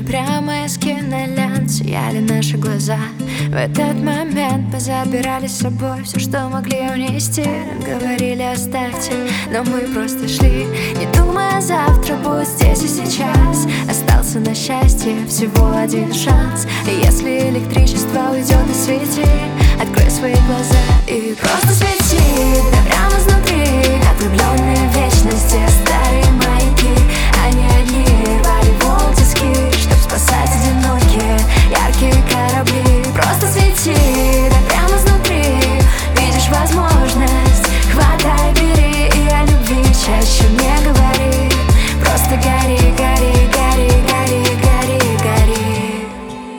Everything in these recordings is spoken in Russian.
прямо из кинолент сияли наши глаза. В этот момент мы забирали с собой все, что могли унести. Говорили оставьте, но мы просто шли, не думая завтра будет здесь и сейчас. Остался на счастье всего один шанс. И если электричество уйдет, и свети, открой свои глаза и просто свети. Да прямо изнутри, как влюбленные в вечности. Старые маяки, они одни рвали волн тиски, чтоб спасать одинокие яркие корабли. Просто свети, да прямо изнутри. Видишь возможность, хватай, бери. И о любви чаще не говори. Просто гори, гори, гори, гори, гори, гори.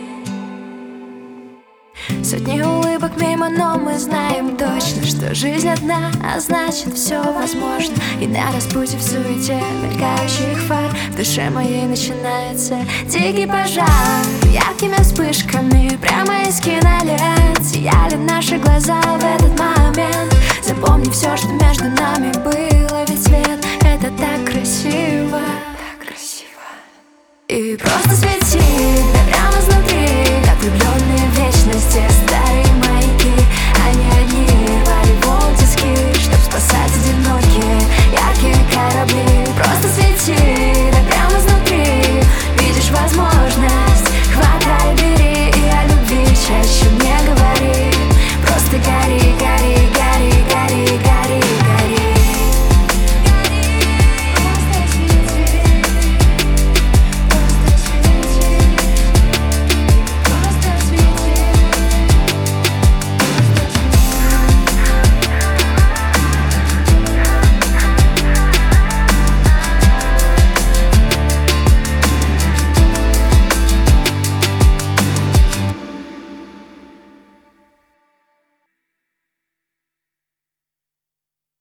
Сотни улыбок мимо, но мы знаем точно, что жизнь одна, а значит все возможно. И на распутье в суете мелькающих фар в душе моей начинается дикий пожар. Яркими вспышками прямо из кинолент сияли наши глаза в этот момент. Запомни все, что между нами было, ведь свет — это так красиво, так красиво. И просто